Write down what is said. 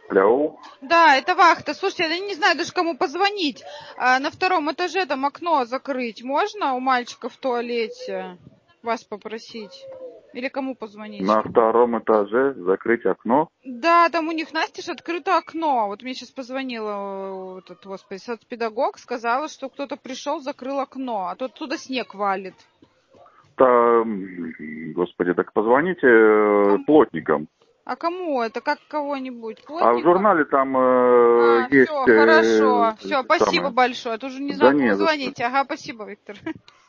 Алло. Да, это вахта. Слушайте, я не знаю даже кому позвонить. На втором этаже там окно закрыть можно у мальчика в туалете? Вас попросить? Или кому позвонить? На втором этаже закрыть окно. Да, там у них, настежь, открыто окно. Вот мне сейчас позвонила этот, господи, соцпедагог, сказала, что кто-то пришел, закрыл окно, а то оттуда снег валит. Господи, так позвоните Кому? плотникам. А кому это? Как кого-нибудь? А в Плотника? журнале там есть Все, хорошо. Все, это спасибо самое. большое. А то уже не Да знаю, кому не за что. звонить. Ага, спасибо, Виктор.